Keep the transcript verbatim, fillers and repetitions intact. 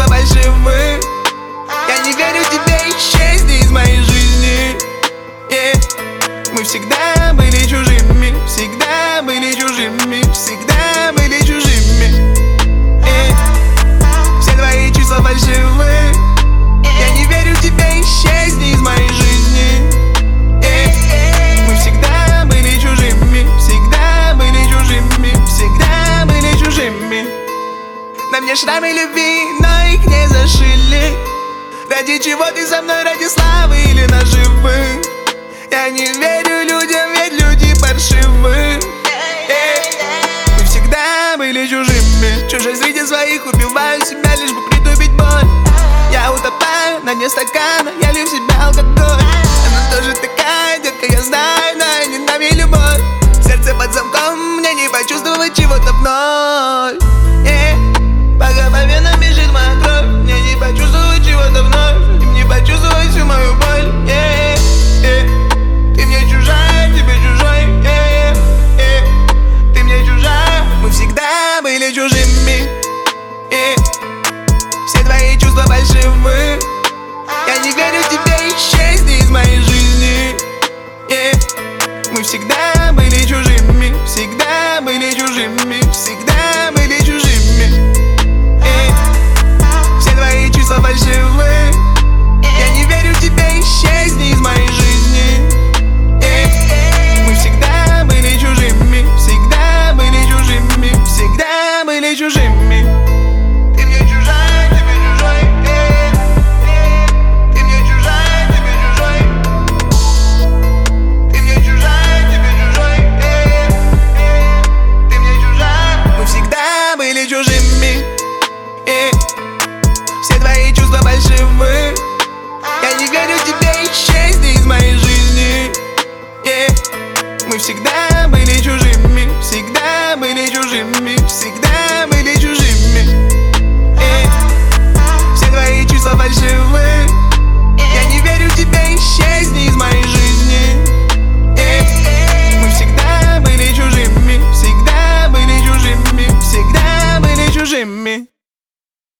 чувства фальшивы. Я не верю тебе, исчезни из моей жизни. yeah. Мы всегда были чужими, всегда были чужими, всегда были чужими. yeah. Все твои чувства фальшивы. Я не верю тебе, исчезни из моей жизни. yeah. Мы всегда были чужими, всегда были чужими, всегда были чужими. На мне шрамы любви, но их не зашили. Ради чего ты со мной, ради славы или наживы? Я не верю людям, ведь люди паршивы. yeah. Мы всегда были чужими. Чужой среди своих, убиваю себя, лишь бы притупить боль. Я утопаю на дне стакана, я лью в себя алкоголь. Она тоже такая, детка, я знаю, но не нами любовь. Сердце под замком, мне не почувствовать чего-то вновь. yeah. Пока по венам бежит моя кровь, мне не почувствовать чего-то вновь. Им не почувствовать всю мою боль. yeah. Yeah. Ты мне чужая, тебе чужой. yeah. Yeah. Ты мне чужая, мы всегда были чужими. yeah. Все твои чувства фальшивы. Я не верю тебе, исчезни из моей жизни. yeah. Мы всегда были чужими, всегда были чужими, всегда были чужими. yeah. Все твои чувства фальшивы. Я не верю тебе, исчезни из моей жизни. yeah. Мы всегда были чужими, всегда были чужими, всегда были чужими. Ты мне чужая, тебе чужой. yeah. Yeah. Ты мне чужая, тебе чужой. Ты мне чужая, тебе чужой. yeah. Yeah. Ты мне чужая. Мы всегда были чужими. yeah. Все твои чувства фальшивы. Я не верю тебе, исчезни из моей жизни. yeah. Мы всегда были чужими, всегда были чужими, всегда были чужими. yeah. Все твои чувства фальшивы. Я не верю тебе, исчезни из моей жизни.